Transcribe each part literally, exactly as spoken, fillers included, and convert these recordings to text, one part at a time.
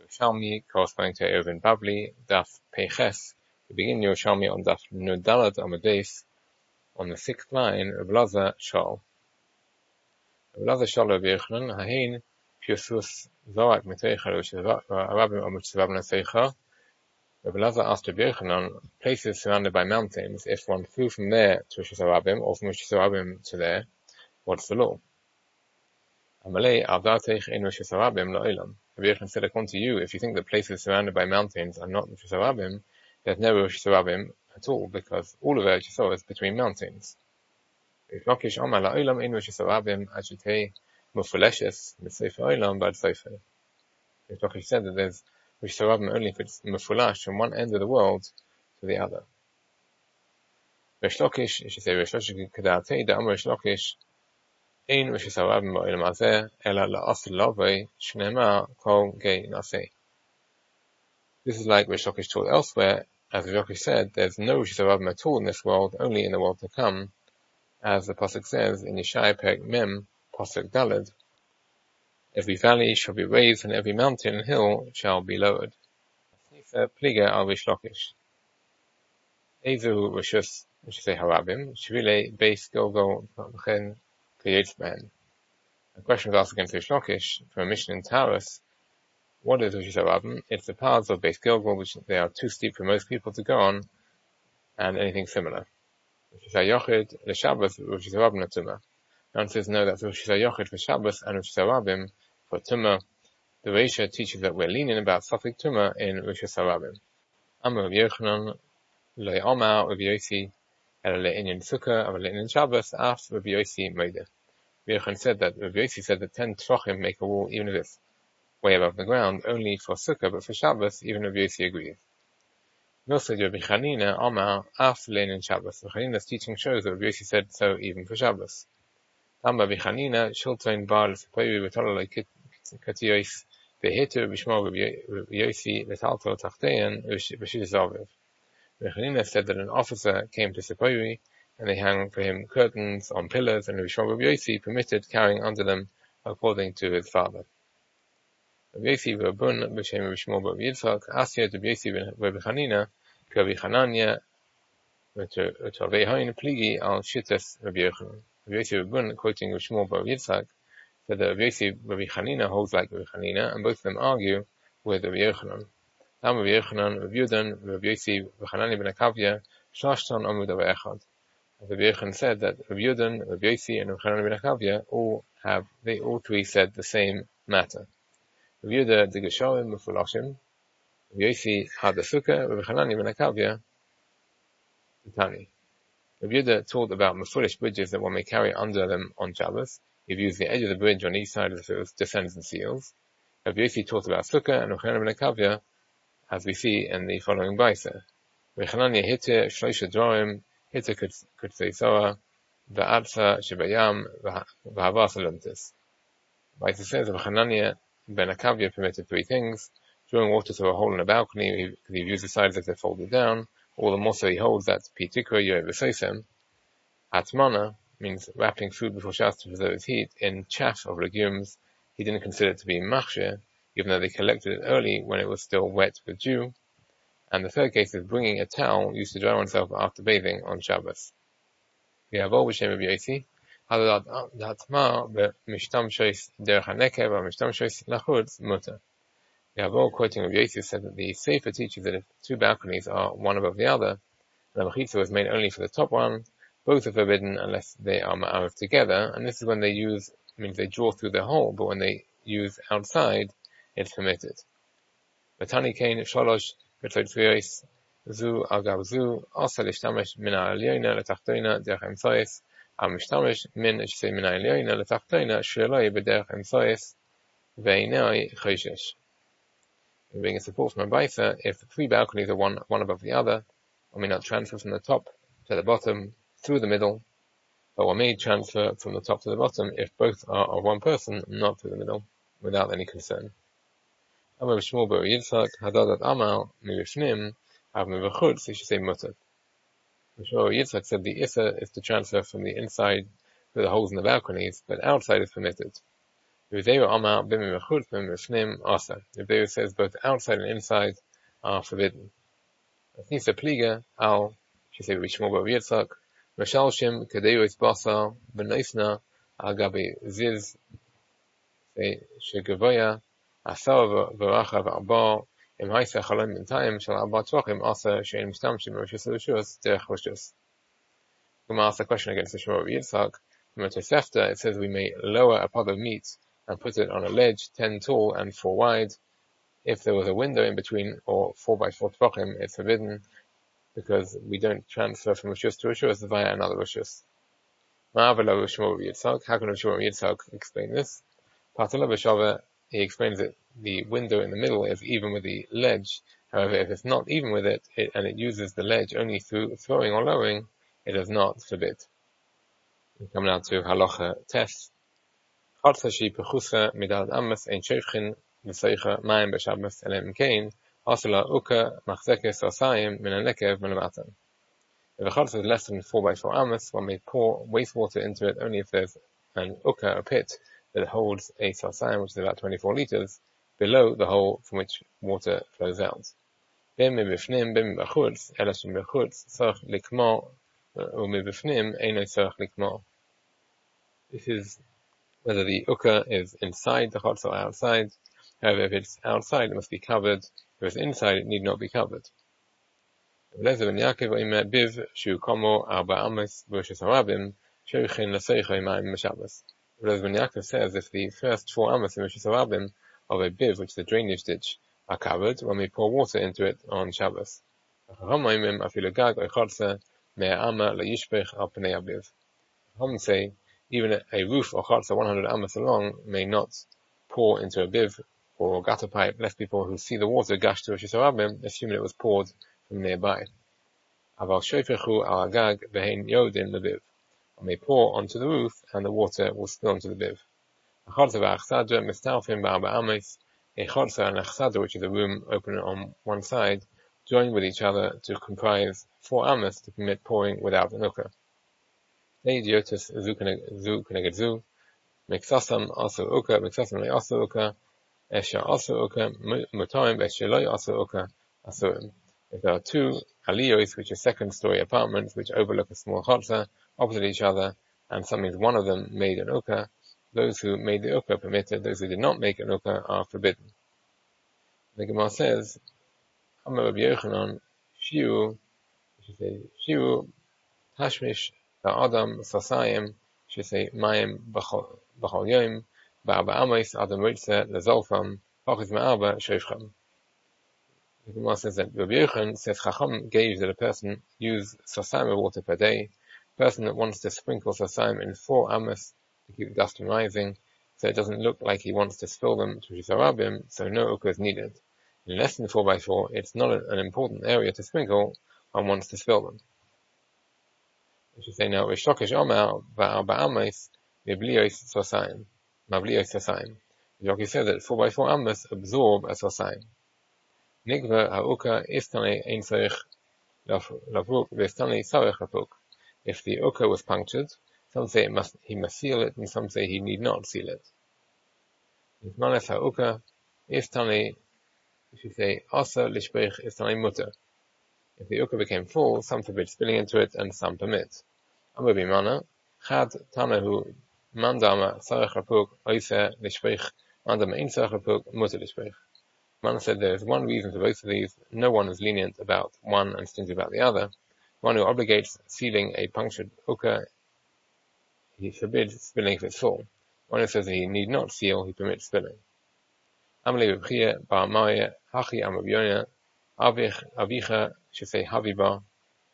Yerushalmi corresponding to Eruvin Babli, Daf Peiches. We begin Yerushalmi on Daf Nudalad Amudbeis. On the sixth line, Reb Elazar Shol. Reb Elazar Shol Reb Yochanan, Hahin, Piusus Zorak Miteicha, Arabim Amutzavab Naseicha. Reb Elazar asked Reb Yochanan, places surrounded by mountains, if one flew from there to Rishus Arabim, or from Rishus Arabim to there, what's the law? Amalei Avdateich in Rishus Arabim La'ilam. Reb Yochanan said, according to you, if you think that places surrounded by mountains are not Rishus Arabim, there's no Rishus Arabim at all, because all of Eretz Yisrael is between mountains. Reb Lakish Amar La'ilam in Rishus Arabim Ajitei Mufuleshes M'Sefer Olam Bad Sefer. Reb Lakish said that there's Rishus Arabim only if it's Mufulash from one end of the world to the other. Reb Lakish, you should say Reb Lakish Kedatei Da Amar Reb Lakish Ein Rishus Arabim Ba'olam Hazeh Ela La'asr Lavei Shnema Kol Gei Nasei. This is like Reb Lakish taught elsewhere. As Reb Lakish said, there's no Rishus Arabim at all in this world, only in the world to come, as the pasuk says in Yeshaya Perek Mem pasuk Daled. Every valley shall be raised, and every mountain and hill shall be lowered. Pliga al Reb Lakish. Ezu Rishus, we should say Harabim, Shvile Beis Gilgal Chen K'Yetz Ben. A question was asked against Reb Lakish from a mission in Taurus. What is Rishus Arabim? It's the paths of Beis Gilgal, which they are too steep for most people to go on, and anything similar. Rishus HaYochid l'Shabbos Rishus Arabim l'Tumah. Now it says no, that's Rishus HaYochid for Shabbos and Rishus Arabim for Tumah. The Reisha teaches that we're leaning about Safek Tumah in Rishus Arabim. Amar Reb Yochanan le'omar Reb Yosi ela le'inyan Sukkah ama le'inyan Shabbos af Reb Yosi Meideh. Reb Yochanan said that Reb Yosi said that ten trochim make a wall even if it's way above the ground, only for Sukkah, but for Shabbos, even Reb Yosi agrees. Also, Reb Chanina Amar af le'inyan Shabbos. Reb Chanina's teaching shows that Reb Yosi said so even for Shabbos. Amar Reb Chanina shilton bar l'sepoyu v'tololei katiyos v'hitu b'shmo Reb Yosi v'talto tachtein v'shis aviv. Reb Chanina said that an officer came to Sepoyu, and they hung for him curtains on pillars, and Reb Yosi permitted carrying under them according to his father. Reb Yosi v'Rabun b'shem Reb Shmuel bar Yitzchak asya Reb Yosi v'Reb Chanina k'Reb Chananya v'Tovei Hain pligi al shitas Reb Yochanan. Reb Yosi v'Rabun, quoting Reb Shmuel bar Yitzchak, said that Reb Yosi Reb Chanina holds like Reb Chanina, and both of them argue with Reb Yochanan. Am Reb Yochanan, Reb Yudan, Reb Yosi v'Chananya ben Akavya shlashton amud echad. Reb Yochanan said that Reb Yudan, Reb Yosi, and Reb Chananya ben Akavya all have, they all three said the same matter. Reb Yuda the Geshorim Mufulashim, Reb Yosi had the Sukkah, Reb Chananya ben Akavya the Tani. Reb Yuda taught about Mufulish bridges that one may carry under them on Shabbos. He views the edge of the bridge on each side as if it descends and seals. Reb Yosi taught about Sukkah and Reb Chananya ben Akavya, as we see in the following Baisa. Reb Chananya hitte shloisha drorim, hitte kutzei zohar, v'adsa shebayam, v'havas aluntis. Baisa says Reb Chananya ben Akavya permitted three things: drawing water through a hole in a balcony, because he views the sides as they're folded down. All the more so he holds that pitikra yoy v'seisem. Atmana means wrapping food before Shabbos to preserve its heat in chaff of legumes. He didn't consider it to be machshir, even though they collected it early when it was still wet with dew. And the third case is bringing a towel used to dry oneself after bathing on Shabbos. We have all b'shem Reb Yosi. Hatma b'mishtamshois derech hanekev v'mishtamshois lachutz muter. We have all, quoting Reb Yosi, said that the Sefer teaches that if two balconies are one above the other, and the mechitza was made only for the top one, both are forbidden unless they are ma'ariv together, and this is when they use, means they draw through the hole, but when they use outside, it's permitted. Batani kain shalosh v'tzotzviyos zu agav zu asa l'shtamesh min ha'elyoina l'tachtoina derech emsois al mishtamesh min shesei min ha'elyoina l'tachtoina sheloi b'derech emsois ve'inei choshesh. Being a support from a Baisa, if the three balconies are one one above the other, one may not transfer from the top to the bottom through the middle, but one may transfer from the top to the bottom if both are of one person, not through the middle, without any concern. Amar Shmuel bar Yitzchak hadadat amal mivifnim av mivachutz, you should say mutter. Shmuel bar Yitzchak said the issa is to transfer from the inside through the holes in the balconies, but outside is permitted. If they says both outside and inside are forbidden. Nisa pliga al, she said Rishmo Bar Yitzchak, Mashalshim Kadeus Basal Benoisna Al Gabi Ziz Shegavoya Asar Varacha V'Arbal Im Haisa Chalom B'Tayim Shal Arba Tvachim Asa Shein Mishtamshim Roshus Roshus Derech Roshus. We ask the question against the Shmo Bar Yitzchak. From Tosefta, it says we may lower a pot of meat and put it on a ledge ten tall and four wide. If there was a window in between, or four by four tvachim, it's forbidden, because we don't transfer from Rishus to Rishus via another Rishus. How can Shmuel Bar Yitzchak explain this? Patala B'Shava, he explains that the window in the middle is even with the ledge. However, if it's not even with it, it and it uses the ledge only through throwing or lowering, it does not forbid. We come now to halacha test. Chatza she pechusa midal amas ein shevchin v'seicha mayim b'shabbos elem kein asula uka machzekes asayim min hanekev melamatan. If a chatza is less than four by four amas, one may pour wastewater into it only if there's an uka, a pit, that holds a sasayim, which is about twenty-four liters, below the hole from which water flows out. Bim mibifnim bim b'chutz elas b'chutz tzarich likmo u'mibifnim eino tzarich likmo. This is whether the uka is inside the chotz or outside. However, if it's outside, it must be covered. If it's inside, it need not be covered. Eliezer ben Yaakov omer biv shu komo arba amos b'Roshus Harabim sheuchin l'seicha mayim b'Shabbos. Eliezer ben Yaakov says if the first four amos in Roshus Harabim of a biv, which is the drainage ditch, are covered, one may pour water into it on Shabbos. Chachamim afilu gag or chotza mea ama leyishpech al pnei habiv. Chachamim say even a roof or chotza one hundred amos long may not pour into a biv or gutter pipe, lest people who see the water gush to Roshus Harabim assume it was poured from nearby. Aval shoifechu al agag v'hein yodin lebiv. One may pour onto the roof and the water will spill onto the biv. A chotza v'achsadra mistalfim ba'arba amos. A chotza and a chsadra, which is a room open on one side, join with each other to comprise four amos to permit pouring without an uka. They idiotus zu keneged zu, miksasam also uka, miksasam le also uka, esha also uka, mutaim esha loy also uka, asurim. If there are two aliyos, which are second story apartments, which overlook a small chotza, opposite each other, and some means one of them made an uka, those who made the uka permitted, those who did not make an uka are forbidden. The Gemara says, Amar Rabbi Yochanan, Shiu, she say, Shiu, Tashmish, Adam, Sasayim, she say, Mayim, Bachal Yom, Ba'arba Amos, Adam Ritze, Lezolfam, Hochiz Ma'arba, Shevchem. The Gemara says that Rabbi Yochanan says, Chacham gave that a person use Sasayim of water per day. A person that wants to sprinkle Sasayim in four Amos to keep the dust from rising, so it doesn't look like he wants to spill them to Roshus Harabim, so no uka is needed. In less than four by four, it's not an important area to sprinkle, one wants to spill them. We should say now, Rishokish Omar, Ba'arba Amos, Miblios Sasayim, Mablios Sasayim. Rishokish said that four by four Amos absorb a Sasayim. Nigva ha'uka istane ein tzarich lavuk, v'istane tzarich lapuk. If the uka was punctured, some say it must, he must seal it, and some say he need not seal it. Nizmanes ha'uka istane, we should say, asa lishpech istane mutter. If the uka became full, some forbid spilling into it, and some permit. Amar b'mana, chad tanahu mandama tzarich lapuk, oise lishpech, mandama ein tzarich lapuk, mutter lishpech. Mana said there is one reason for both of these. No one is lenient about one and stingy about the other. One who obligates sealing a punctured uka, he forbids spilling if it's full. One who says that he need not seal, he permits spilling. Amalei B'chia Bar Maya Hachi Amar Yonah Avich Avicha should say Haviba.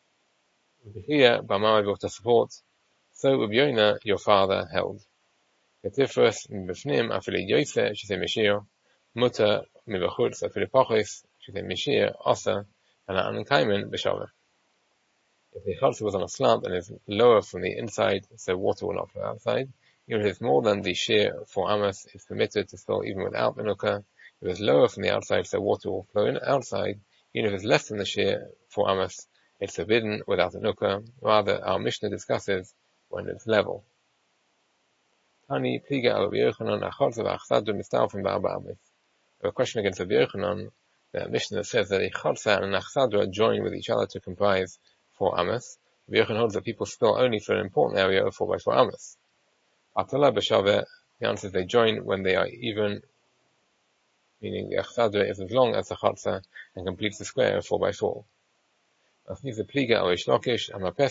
B'chia Bar Maya brought to support. So Rabbi Yonah your father held. Ketifrus Mbifnim Afili Yoseh should say Meshir. Mutter Mibachutz Afili Pachis should say Meshir Asa and Ankaimen B'Shavach. If the chotza was on a slant and is lower from the inside, so water will not flow outside. Even if it's more than the shear for amos, it's permitted to spill even without an uka. If it's lower from the outside, so water will flow in outside. Even if it's less than the shear for amos, it's forbidden without an uka. Rather, our Mishnah discusses when it's level. Hani pliga al Rabbi Yochanan achalza v'achsadra mistalfin b'arba amis. A question against Rabbi Yochanan, the Mishnah says that a chalza and an achsadra join with each other to comprise four amas. Rabbi Yochanan holds that people spill only for an important area of four by four amas. Atala b'shaveh, the answer is they join when they are even, meaning the achsadra is as long as the chalza and completes the square of four by four. There's a question against Ish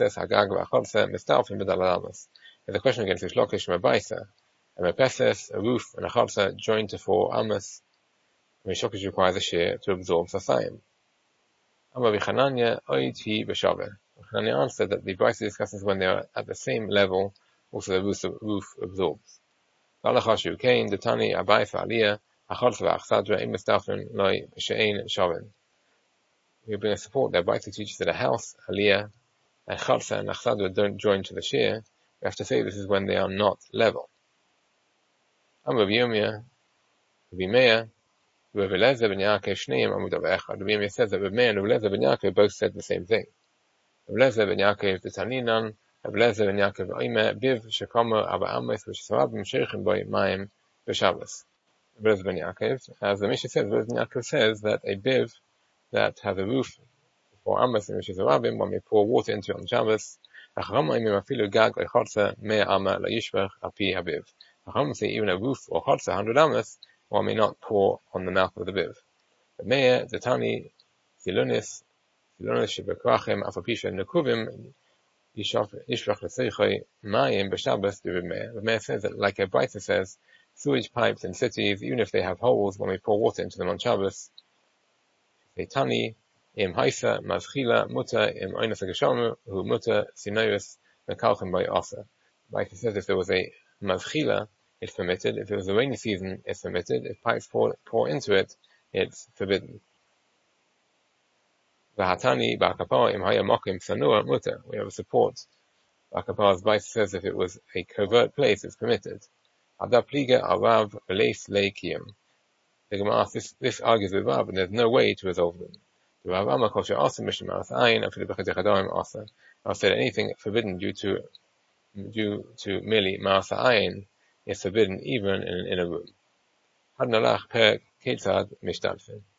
Lakish and Mabaisa, and Mapeses, a roof, and a chalsa joined to four amas. Ish Lakish requires a shear to absorb sasayim. Amar B'Chananya oiti b'shaveh. B'Chananya answered that the Brisa discusses when they are at the same level, also the roof, roof absorbs. L'alachashu kain detani abaisa aliyah achalsa v'achsadra im mistafin loy b'she'ein shavin. We bring a support that Brisa teaches that a house, aliyah, and chalsa and achsadra don't join to the shear. We have to say this is when they are not level. Amar Rabbi Yirmiyah, Rabbi Meir, Rabbi Eliezer ben Yaakov shneim amud echad. Rabbi Yirmiyah says that Rabbi Meir and Rabbi Eliezer ben Yaakov both said the same thing. Rabbi Eliezer ben Yaakov detaninan, Rabbi Eliezer ben Yaakov oimer biv shekama aba ames v'sharabim sheichim boi mayim b'Shabbos. Rabbi Eliezer ben Yaakov, as the Mishnah says, Rabbi Eliezer ben Yaakov says that a biv that has a roof for amas and which is a rabbim, one may pour water into it on Shabbos. Achram oimer afilu gag lechalsa mea ama la'yishvach api habiv. Achram say even a roof or chalsa one hundred amas, one may not pour on the mouth of the biv. The Meir, the Tani, Zilunis, Zilunis shebekrachem afapisha nekuvim yishlach l'seichai mayim b'Shabbos the Meir. The Meir says that, like a Brisa says, sewage pipes in cities, even if they have holes, one may pour water into them on Shabbos. The Tani, im haisa mazchila muta im oinas hageshalmu hu muta sinoyus mekalchem by asa. Brisa says if there was a mazchila, it's permitted. If it was a rainy season, it's permitted. If pipes pour, pour into it, it's forbidden. V'hatani ba'akapah im haya mokim sanua muta. We have a support. Ba'akapah's Brisa says if it was a covert place, it's permitted. Ada pliga arav leis leikiyim. The Gemara asks, this, this argues with Rav, and there's no way to resolve them. The Rav Amar kol she'asa mishum ma'as ayin afilu b'chet yechadayim asa. Rav said anything forbidden due to due to merely ma'as ayin is forbidden even in an inner room. Had nalach per ketzad mishdalfin.